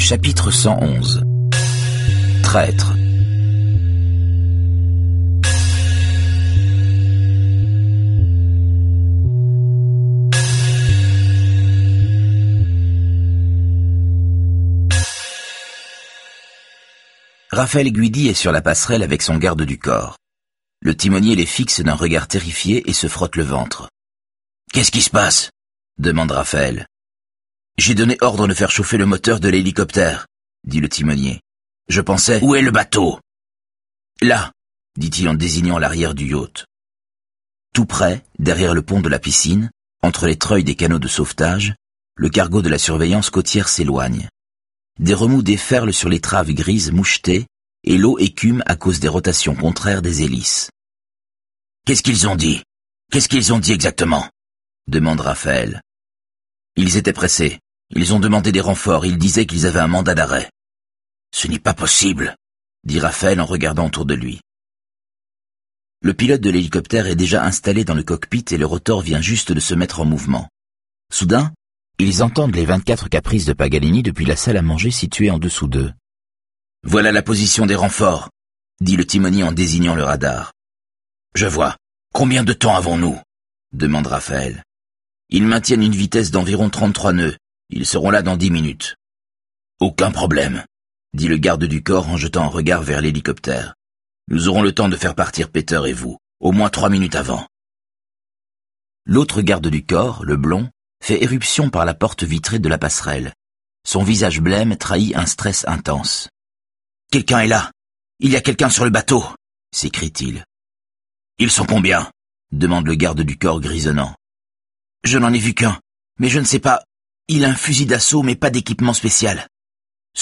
Chapitre 111. Traître. Raphaël Guidi est sur la passerelle avec son garde du corps. Le timonier les fixe d'un regard terrifié et se frotte le ventre. « Qu'est-ce qui se passe ?» demande Raphaël. « J'ai donné ordre de faire chauffer le moteur de l'hélicoptère, » dit le timonier. « Je pensais... »« Où est le bateau ?»« Là, » dit-il en désignant l'arrière du yacht. Tout près, derrière le pont de la piscine, entre les treuils des canots de sauvetage, le cargo de la surveillance côtière s'éloigne. Des remous déferlent sur les traves grises mouchetées et l'eau écume à cause des rotations contraires des hélices. « Qu'est-ce qu'ils ont dit ? Qu'est-ce qu'ils ont dit exactement ?» demande Raphaël. Ils étaient pressés. Ils ont demandé des renforts. Ils disaient qu'ils avaient un mandat d'arrêt. « Ce n'est pas possible !» dit Raphaël en regardant autour de lui. Le pilote de l'hélicoptère est déjà installé dans le cockpit et le rotor vient juste de se mettre en mouvement. Soudain, ils entendent les 24 caprices de Paganini depuis la salle à manger située en dessous d'eux. « Voilà la position des renforts !» dit le timonier en désignant le radar. « Je vois. Combien de temps avons-nous ?» demande Raphaël. « Ils maintiennent une vitesse d'environ 33 nœuds. Ils seront là dans 10 minutes. »« Aucun problème, » dit le garde du corps en jetant un regard vers l'hélicoptère. « Nous aurons le temps de faire partir Peter et vous, au moins 3 minutes avant. » L'autre garde du corps, le blond, fait éruption par la porte vitrée de la passerelle. Son visage blême trahit un stress intense. « Quelqu'un est là. Il y a quelqu'un sur le bateau !» s'écrie-t-il. « Ils sont combien ?» demande le garde du corps grisonnant. « Je n'en ai vu qu'un, mais je ne sais pas. Il a un fusil d'assaut, mais pas d'équipement spécial. »« Stoppe-le !»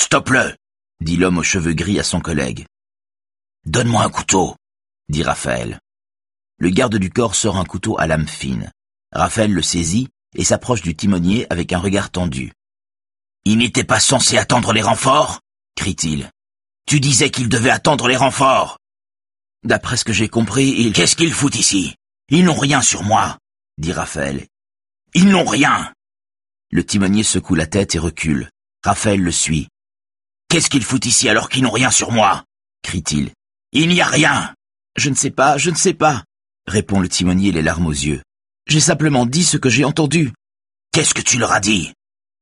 dit l'homme aux cheveux gris à son collègue. « Donne-moi un couteau !» dit Raphaël. Le garde du corps sort un couteau à lame fine. Raphaël le saisit et s'approche du timonier avec un regard tendu. « Il n'était pas censé attendre les renforts ?» crie-t-il. « Tu disais qu'il devait attendre les renforts !»« D'après ce que j'ai compris, ils... »« Qu'est-ce qu'ils foutent ici ? Ils n'ont rien sur moi !» dit Raphaël. « Ils n'ont rien !» Le timonier secoue la tête et recule. Raphaël le suit. « Qu'est-ce qu'ils foutent ici alors qu'ils n'ont rien sur moi ?» crie-t-il. « Il n'y a rien !»« Je ne sais pas, répond le timonier les larmes aux yeux. « J'ai simplement dit ce que j'ai entendu. »« Qu'est-ce que tu leur as dit ?»« Dit ?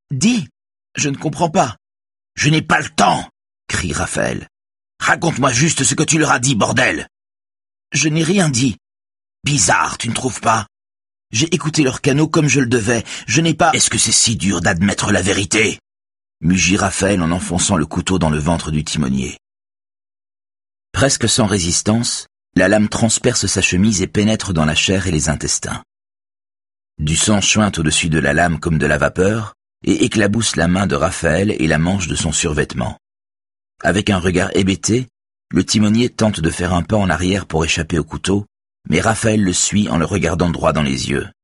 Je ne comprends pas. »« Je n'ai pas le temps !» crie Raphaël. « Raconte-moi juste ce que tu leur as dit, bordel !»« Je n'ai rien dit. »« Bizarre, tu ne trouves pas ? J'ai écouté leur canot comme je le devais. Je n'ai pas... »« Est-ce que c'est si dur d'admettre la vérité ?» mugit Raphaël en enfonçant le couteau dans le ventre du timonier. Presque sans résistance, la lame transperce sa chemise et pénètre dans la chair et les intestins. Du sang chointe au-dessus de la lame comme de la vapeur et éclabousse la main de Raphaël et la manche de son survêtement. Avec un regard hébété, le timonier tente de faire un pas en arrière pour échapper au couteau, mais Raphaël le suit en le regardant droit dans les yeux.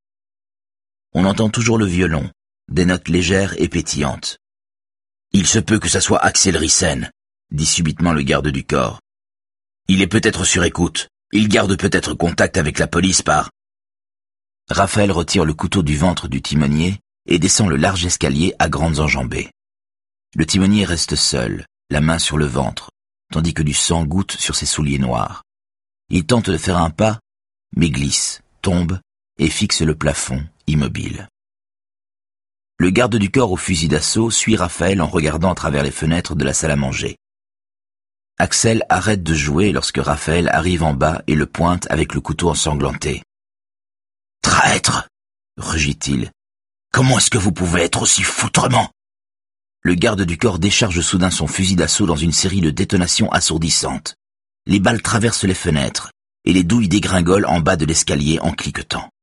On entend toujours le violon, des notes légères et pétillantes. « Il se peut que ça soit Axel Rissen », dit subitement le garde du corps. « Il est peut-être sur écoute. Il garde peut-être contact avec la police par... » Raphaël retire le couteau du ventre du timonier et descend le large escalier à grandes enjambées. Le timonier reste seul, la main sur le ventre, tandis que du sang goutte sur ses souliers noirs. Il tente de faire un pas, mais glisse, tombe et fixe le plafond, immobile. Le garde du corps au fusil d'assaut suit Raphaël en regardant à travers les fenêtres de la salle à manger. Axel arrête de jouer lorsque Raphaël arrive en bas et le pointe avec le couteau ensanglanté. « Traître !» rugit-il. « Comment est-ce que vous pouvez être aussi foutrement ?» Le garde du corps décharge soudain son fusil d'assaut dans une série de détonations assourdissantes. Les balles traversent les fenêtres et les douilles dégringolent en bas de l'escalier en cliquetant.